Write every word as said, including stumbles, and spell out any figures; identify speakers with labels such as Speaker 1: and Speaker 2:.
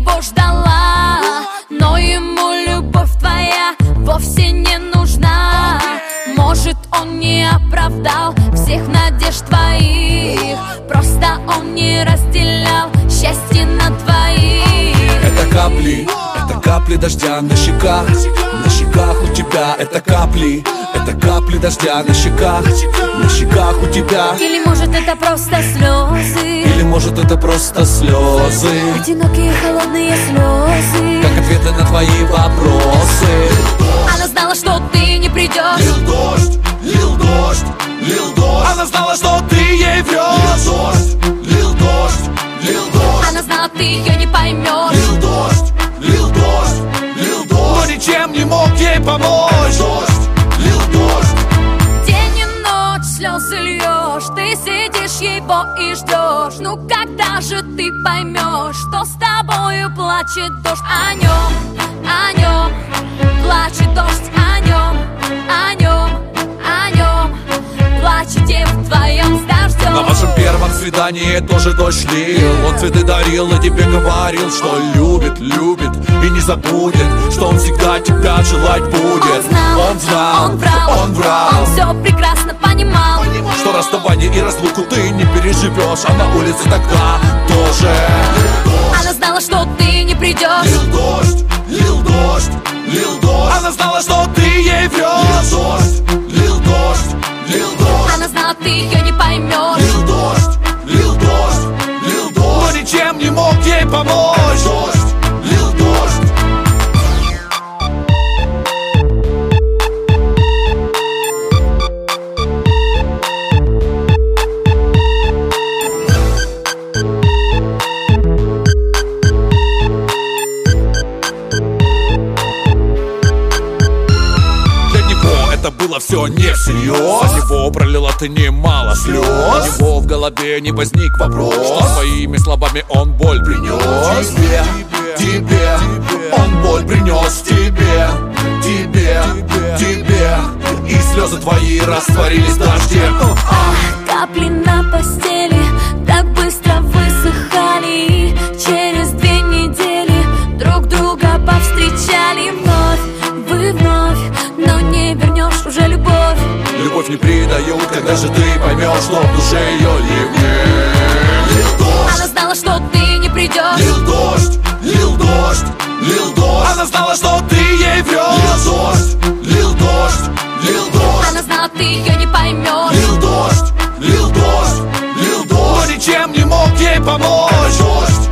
Speaker 1: его ждала, но ему любовь твоя вовсе не нужна. Может, он не оправдал всех надежд твоих, просто он не разделял счастье на двоих.
Speaker 2: Это капли, это капли дождя на щеках, на щеках у тебя. Это капли, это капли дождя на щеках, на щеках у тебя.
Speaker 1: Или может это просто слезы,
Speaker 2: или может это просто слезы,
Speaker 1: одинокие холодные слезы,
Speaker 2: как ответы на твои вопросы.
Speaker 1: Она знала, что ты не придешь.
Speaker 2: Лил дождь, лил дождь, лил дождь. Она знала, что ты ей врешь. Лил дождь, лил дождь, лил дождь.
Speaker 1: Она знала, ты ее не поймешь.
Speaker 2: Лил дождь, лил дождь, лил дождь. Но ничем не мог ей помочь. Лил дождь, лил дождь.
Speaker 1: День и ночь слезы льешь, ты сидишь его и ждешь. Ну когда же ты поймешь, что с тобою плачет дождь? О нем, о нем плачет дождь, о нем, о нем, о нем плачет день в твоем с дождем.
Speaker 2: На вашем первом свидании тоже дождь лил. Он цветы дарил и тебе говорил, что любит, любит и не забудет, что он всегда тебя желать будет.
Speaker 1: Он знал,
Speaker 2: он, знал,
Speaker 1: он врал,
Speaker 2: он врал,
Speaker 1: он все прекрасно понимал,
Speaker 2: что расставание и разлуку ты не переживешь, а на улице тогда тоже.
Speaker 1: Она знала, что ты не придешь.
Speaker 2: Лил дождь, лил дождь, лил дождь. Она знала, что ты ей врешь. Лил дождь, лил дождь, лил дождь.
Speaker 1: Она знала, ты ее не поймешь.
Speaker 2: Лил дождь, лил дождь, лил дождь. Но ничем не мог ей помочь. Дождь, лил дождь. Это было все не всерьез. За него пролила ты немало слез. У него в голове не возник вопрос, что своими словами он боль принес тебе, тебе. Он боль принес тебе, тебе, тебе. И слезы твои растворились в дожде.
Speaker 1: Капли на постели так быстро высыхали, и через две недели друг друга повстречали вновь. Вы вновь, но не вернешь уже любовь.
Speaker 2: Любовь не предают, когда же ты поймешь, что в душе ее ливней. Лил дождь.
Speaker 1: Она знала, что ты не придешь.
Speaker 2: Лил дождь, лил дождь, лил дождь. Она знала, что ты ей врешь. Лил дождь, лил дождь, лил дождь.
Speaker 1: Она знала, ты ее не поймешь.
Speaker 2: Лил дождь, лил дождь, лил дождь. Но ничем не мог ей помочь. Дождь.